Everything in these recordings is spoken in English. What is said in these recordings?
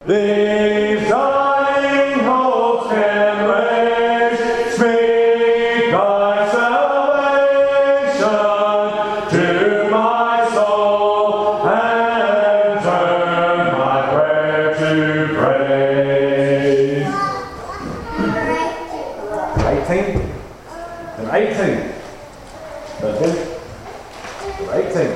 These dying hopes can raise, speak thy salvation to my soul, and turn my prayer to praise. 18 and 18. Okay. 18.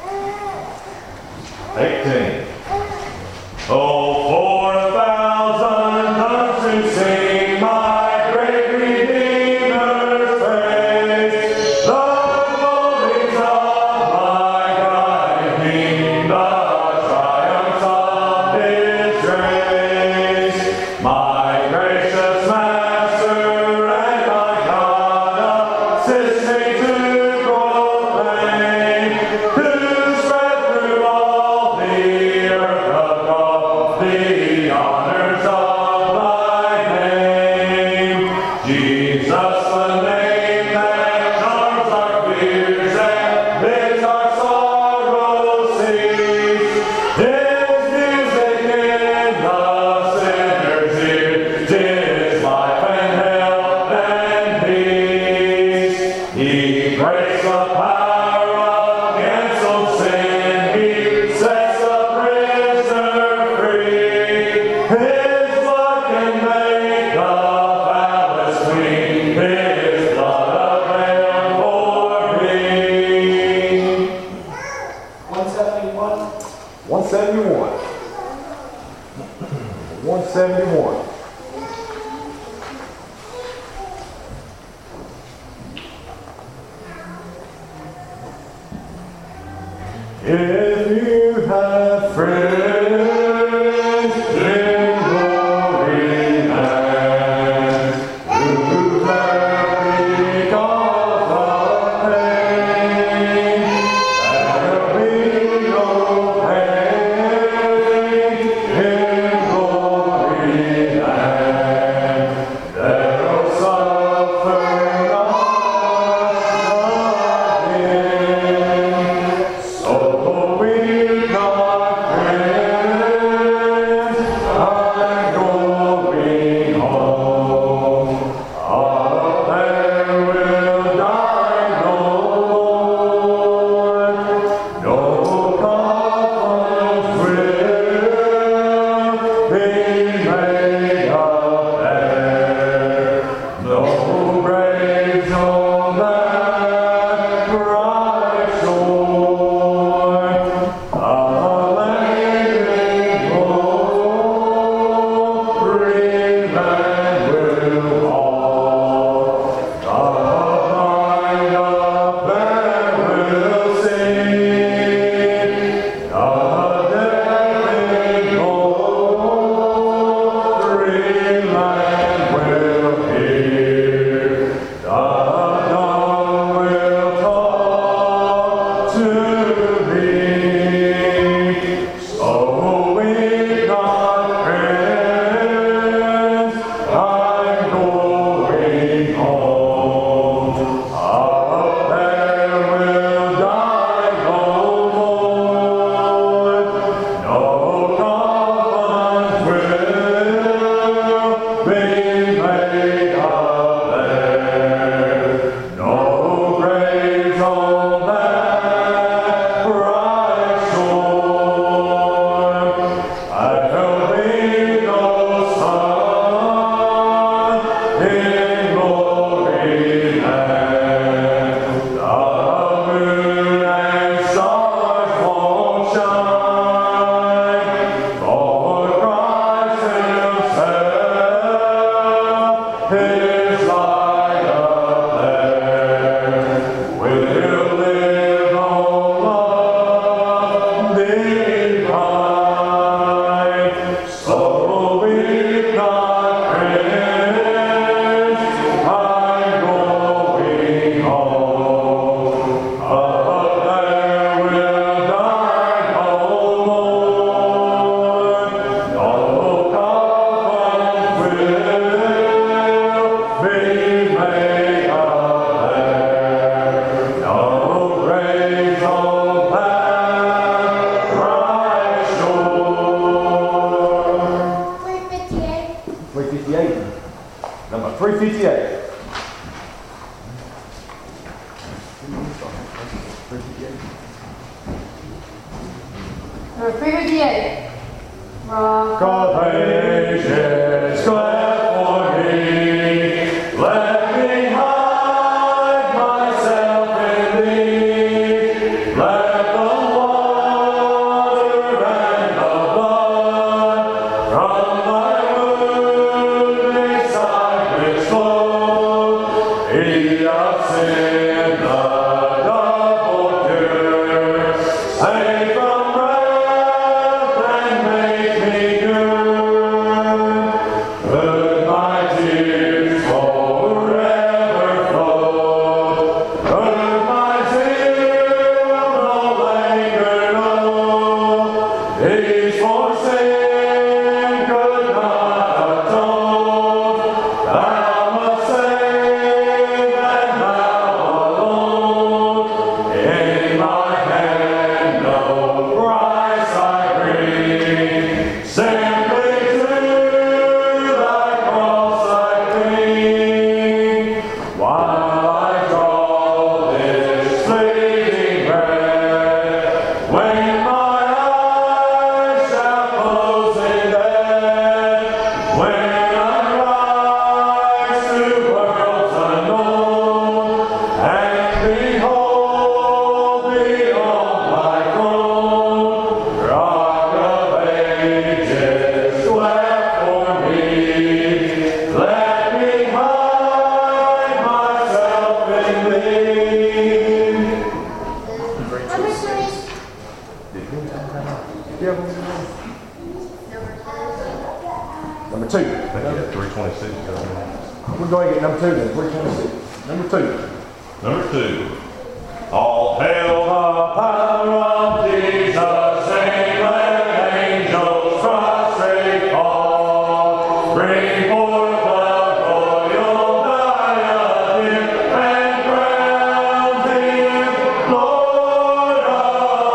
18. Oh, for 1,000 tongues to sing my great Redeemer's praise, the glories of my God and King, the triumphs of His grace. My gracious Master and my God, assist me to proclaim, to spread through all the earth the honors of thy name. Jesus, the name that charms our fears and bids our sorrows cease. His music in the sinner's ear, 'tis life and health and peace. He breaks the power of cancelled sin. He sets the prisoner free. His blood can make the foulest clean. His blood availed for me. 171. 171. 171. If you have friends in glory land, who laugh because of pain, there'll be no pain in glory land. There'll suffer not again. So we God 358. Number 358. Rock. God patience, clap for me. Let me hide myself in thee. Let the water and the blood from thy wounded side which flow, he of sin the double cure. Save from wrath and make me good. Let my tears forever flow. Let my zeal no longer know. These for sin could not atone. Thou must save and thou alone. In my hand no price I bring. Simply to thy cross I cling. While I draw this fleeting breath, when my eyes shall close in death, when I rise to worlds unknown, and behold thee on my throne, Rock of Ages, wept for me. Let me hide myself in thee. Number 2. 326. We're going to get number 2 then. 326. Number 2. Number 2. All hail The power of Jesus, sing, let angels prostrate fall. Bring forth the royal diadem and crown him Lord of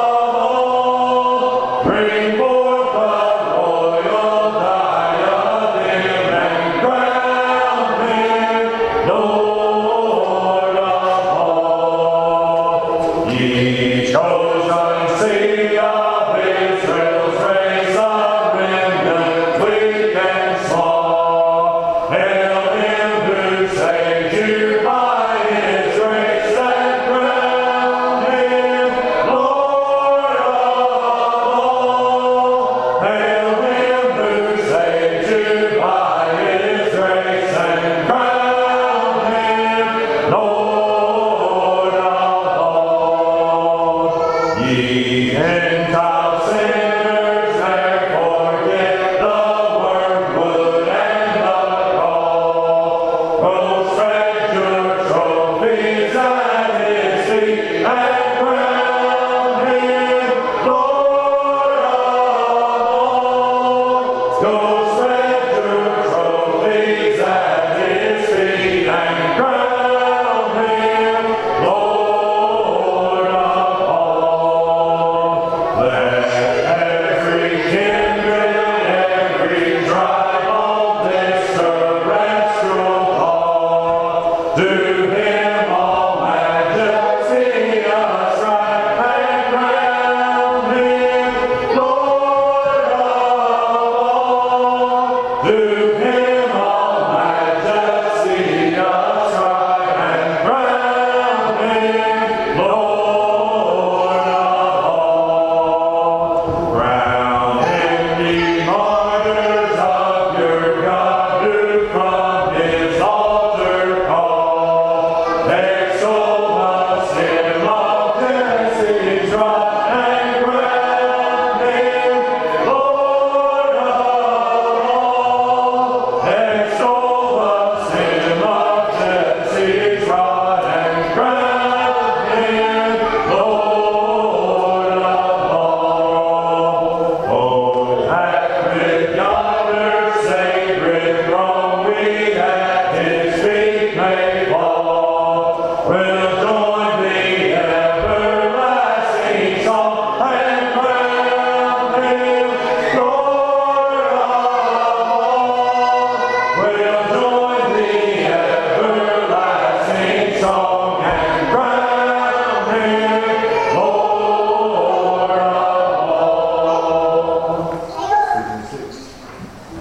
all. Bring forth the royal diadem and crown him Lord of all. Ye chosen seed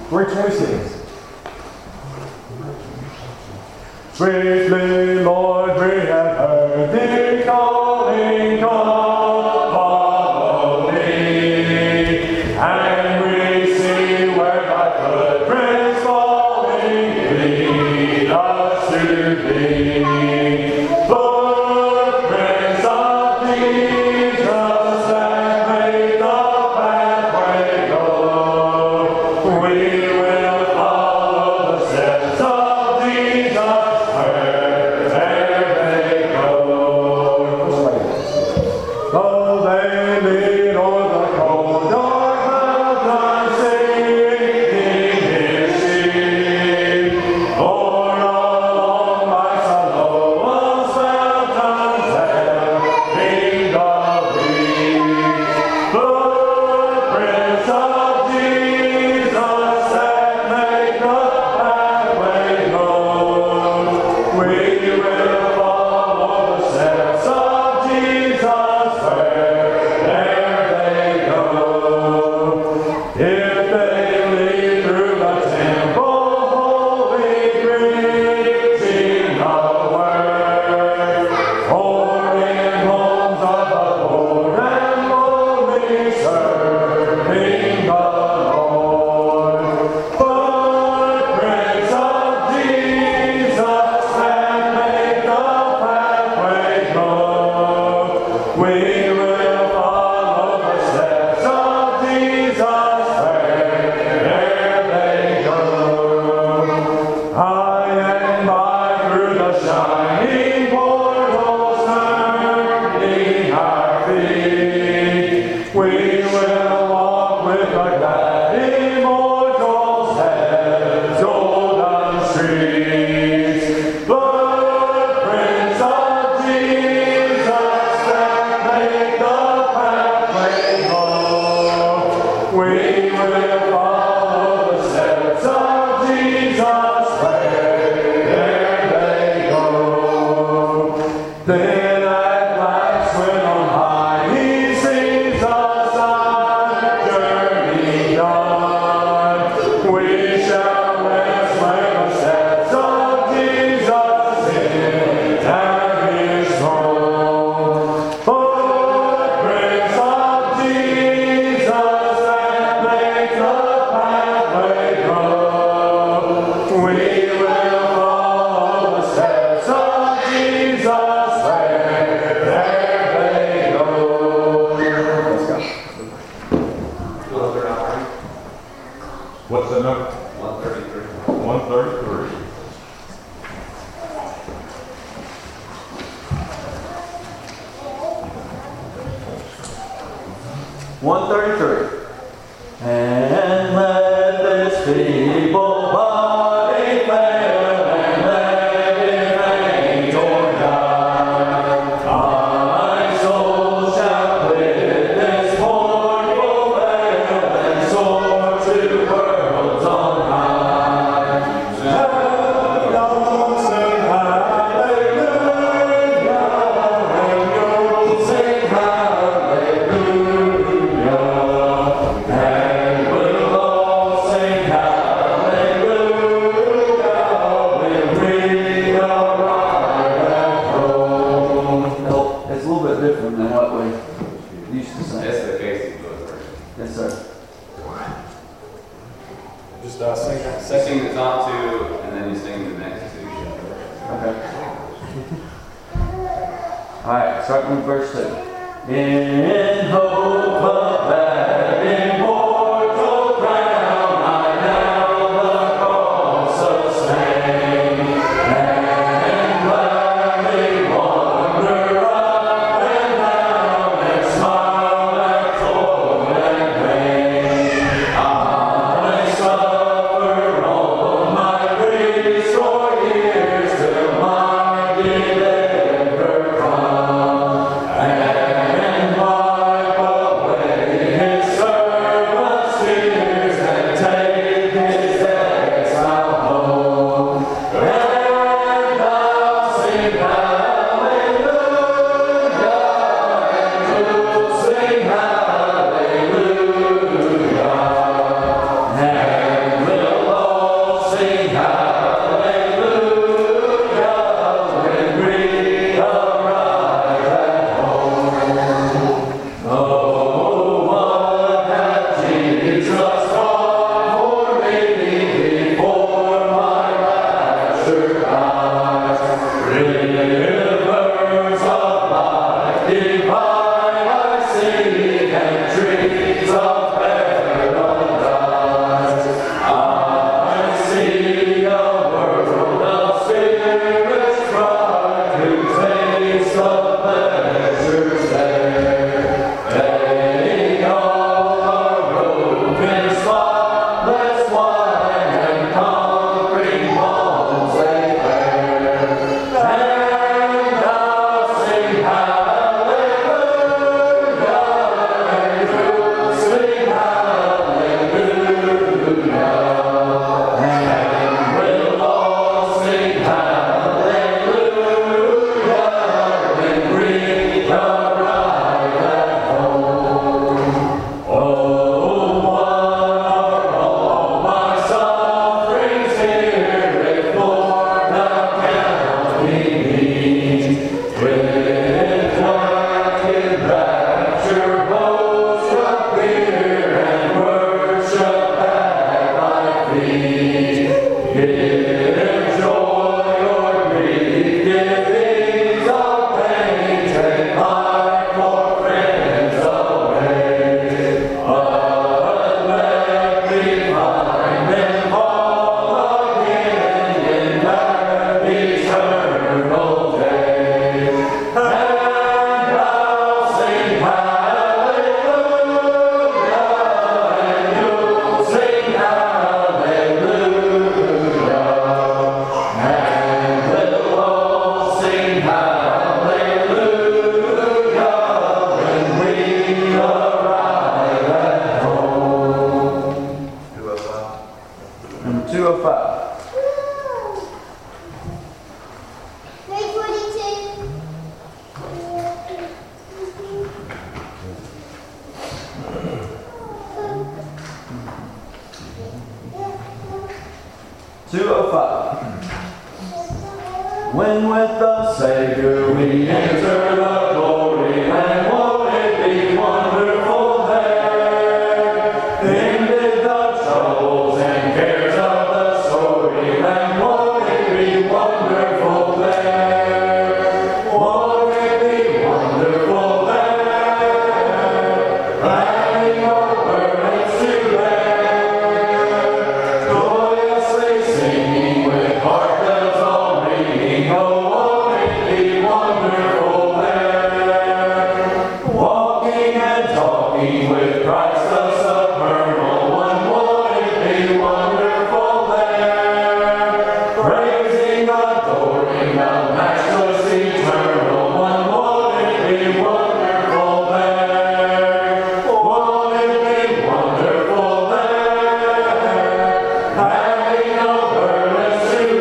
326. Sweetly, Lord, we have heard thee calling, come, follow me, and we see where thy footprints falling lead us to thee. Footprints of Jesus that make the pathway go. We will follow the steps of Jesus. Though they lead o'er the cold dark mountains, singing His sheep, or along life's lowest mountains, helping the weak. Footprints of Jesus that make the pathway known. We will follow the steps of Jesus wherever they go. If they lead through the temple, holy preaching the word, or in homes of the poor and lonely, serving the Lord. Footprints of Jesus that make the pathway known. We will follow the steps of Jesus wherever they go. High and by through the shining portals turning our feet, we will walk with the glad immortals as golden streets. Footprints of Jesus that make the pathway known. We will follow the steps of Jesus wherever they go. Then at last when on high He sees us our journey done, we shall rest where the steps of Jesus sit at His throne. Footprints of Jesus that make the pathway go. We will follow the steps of Jesus wherever they go. What's the number? 133. 133. And let this people body fail, and let it faint or die. My soul shall quit this mournful vale and soar to worlds on high. Don't sing hallelujah, and you'll Sing hallelujah, and we'll all sing hallelujah when we arrive at home. It's a little bit different than what we used to sing. That's the Casey Book version. Yes, sir. Just sing that. You sing the top two, and then you sing the next two. Okay. All right, starting with verse 2. In hope of that immortal crown, I now the cross sustain, and gladly wander up and down, and smile at toil and pain. I suffer all my griefs for years till my deliverer come, and wipe away his servant Number 205. When with the Savior we enter the glory land, won't it be wonderful there? Ended the troubles and cares of the story land, won't it be wonderful there? Won't it be wonderful there? Having no burdens to bear, joyously singing with heart bells all ringing, oh, won't it be wonderful there? Walking and talking with Christ the supernal one, won't it be wonderful there? Praising, adoring the matchless eternal one, won't it be wonderful there? Won't it be wonderful there? Having no burdens to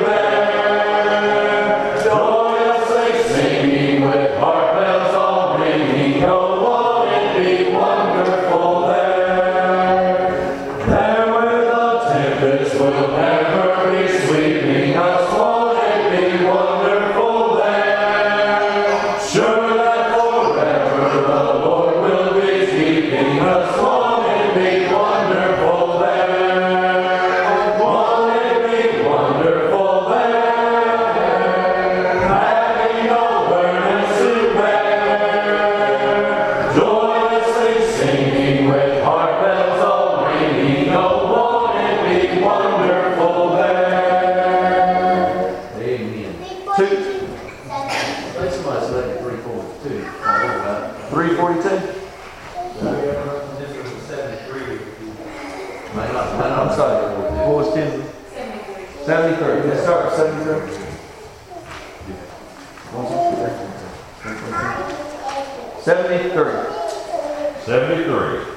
bear, joyously singing with heart bells all ringing, oh, won't it be wonderful there? There where the tempest will never be sweeping us, won't it be wonderful there? Sure that forever the Lord will be keeping us, won't it be wonderful there? Won't it be wonderful there? Having no burdens to bear, joyously singing with heart bells all ringing, oh, won't it be wonderful there? Amen. Two. Let somebody select 342. I know that. 342? I'm sorry. What was 10? 73. Let's start with 73. 73. 73.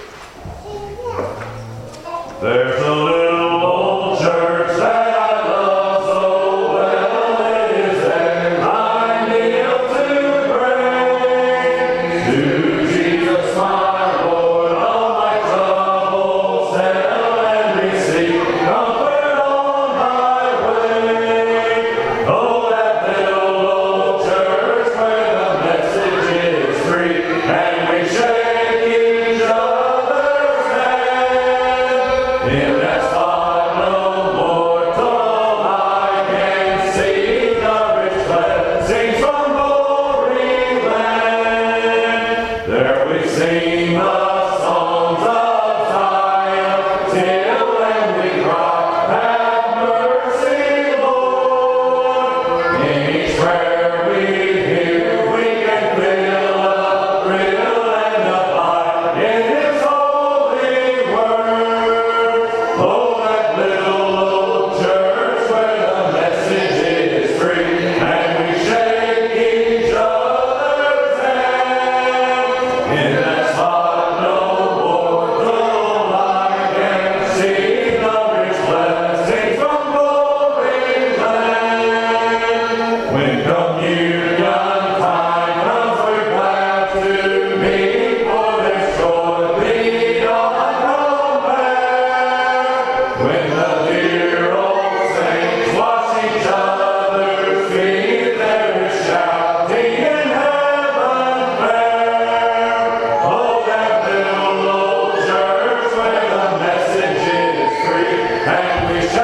There's a little old church that I love so well. It is there I kneel to pray. To Jesus my Lord, all my troubles settle and receive comfort on my way. Oh, that little old church where the message is free and we shake each other's hand. In that spot no mortal eye can see the rich blessings from glory land. There we sing the songs of Zion till when we cry, have mercy, Lord. In each prayer we hear, we can feel the thrill and abide in His holy word. Oh, that little old church where the message is free and we shake each other's hand. In that spot no mortal eye can see the rich blessings from glory land. When communion time comes, we're glad to meet, for there's joy beyond compare. When the dear old saints wash each other's feet, there is shouting in heaven fair. Oh, that little old church where the message is free and we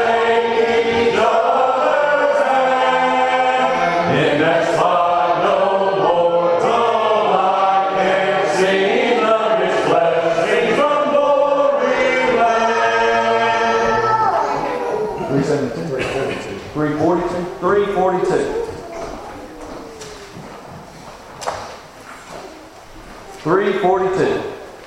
372. 342. 342. 342.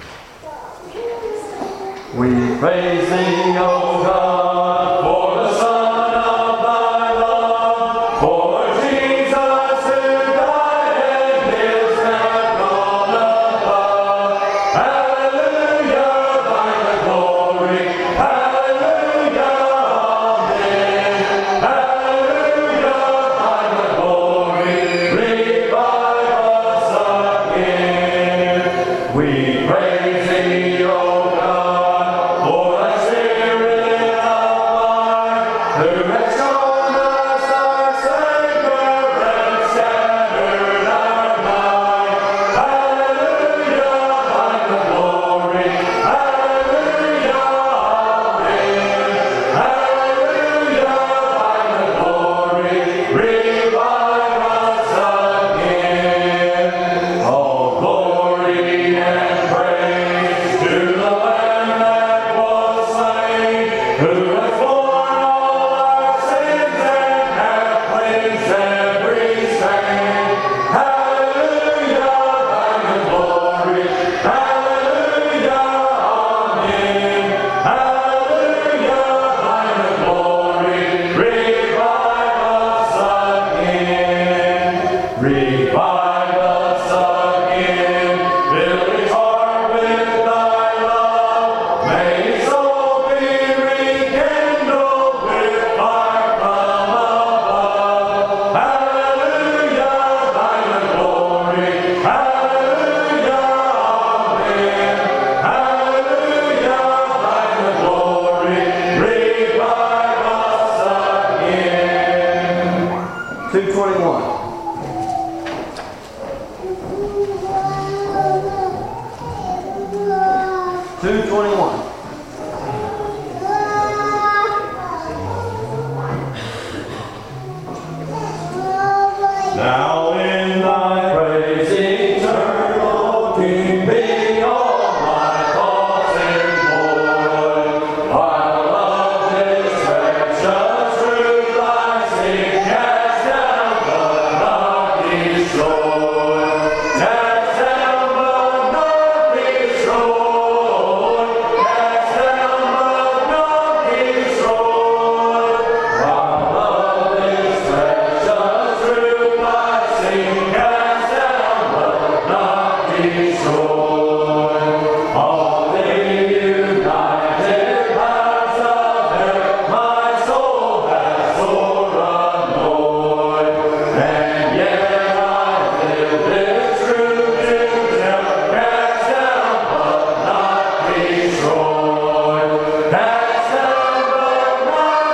We praise thee, O God, for the Son of thy love, for Jesus who died and is now gone above. Hallelujah, thine the glory. Hallelujah, amen. Hallelujah, thine the glory. Revive us again. We praise thee, O God, for thy Spirit of light, who has shown us our Savior and shattered our night. Hallelujah, thine the glory. Hallelujah, amen. Hallelujah, thine the glory. Revive us again. All glory and praise to the Lamb that was slain, who has borne all our sins and hath cleansed every stain. Hallelujah, thine the glory. Hallelujah, amen. Hallelujah, thine the glory. Revive us again. Revive us again. Fill his heart with thy love. May his soul be rekindled with fire from above. Hallelujah, thine the glory. Hallelujah, amen. Hallelujah, thine the glory. Revive us again. 221. 221. Now in thy praise eternal King, be all my thoughts employed. While love is precious truth I sing, cast down but not destroyed. Cast down but not destroyed. Cast down but not destroyed. While love is precious truth I sing, cast down but not destroyed. All they united powers of hell, my soul has sore annoyed. And yet I live this truth to tell, cast down but not destroyed. Cast down but not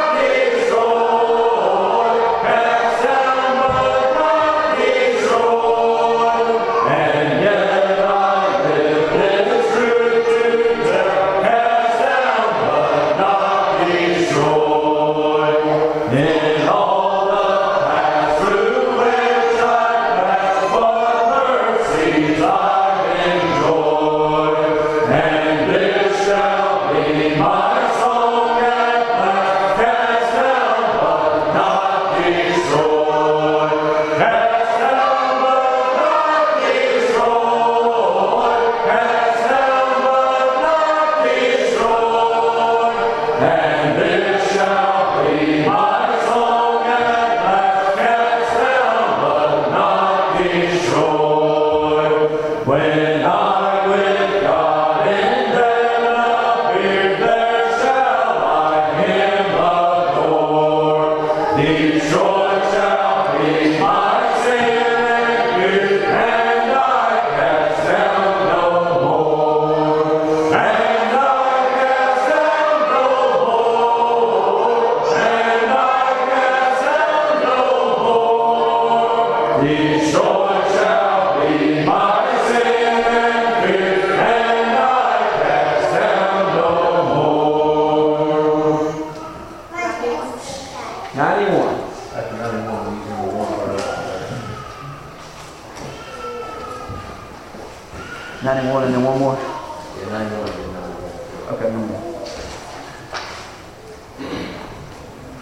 destroyed. Cast down but not destroyed. And yet I live this truth to tell, cast down but not destroyed. In all the paths through which I pass, but mercies I've enjoyed. And this shall be my song at last, cast down but not destroyed. Cast down but not destroyed. Cast down but not destroyed. And this shall be my song at last, cast down but not destroyed. When I with God in heaven appear, there shall I him adore. Destroyed shall be my sin and fear, and I cast down no more. And I cast down no more. And I cast down no more. Destroyed shall be my sin and fear, and I cast down no more. 91. After 91, we use number 1 or 91 and then one more. Yeah, 91 and number 1. Okay, one more.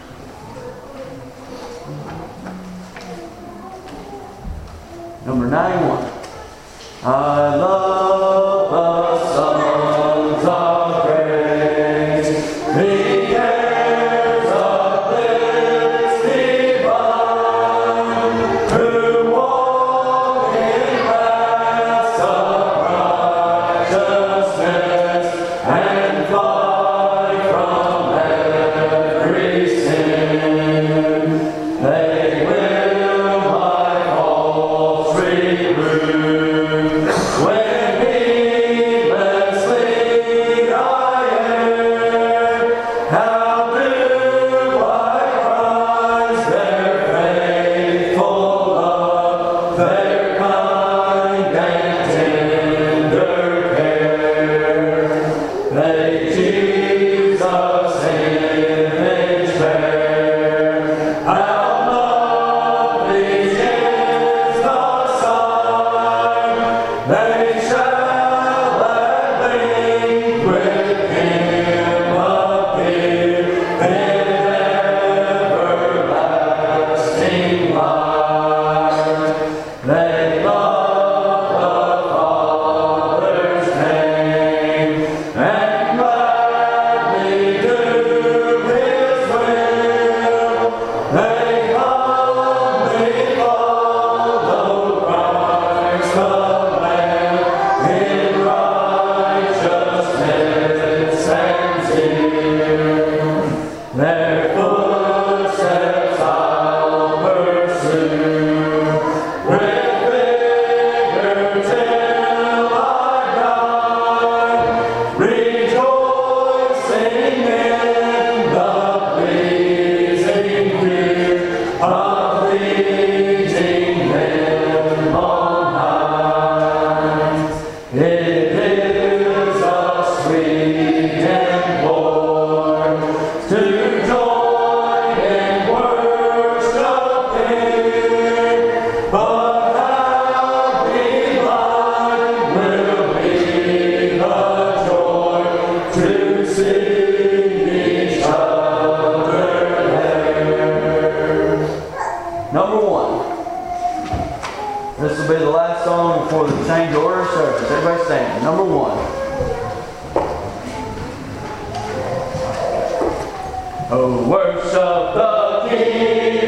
Number 91. I love the sons of grace. He cares of bliss divine, who walk in paths of righteousness and fly from every sin. They will by false reproof when heedlessly I err. How do I prize their faithful love, their kind and tender care? They Jesus image bear. How lovely is the sign! They shall at length with Him appear in everlasting light. They love the Father's name and gladly do His will. They humbly follow Christ the Lamb in righteousness and zeal. Their footsteps I'll pursue with vigor till I die, rejoicing in the pleasing fear of pleasing Him on high. It is a sweet employ to join in worshiping, but how divine will be the joy to see each other there. Number 1. This will be the last song before the change order service. Everybody stand. Number 1. Oh, worship the King.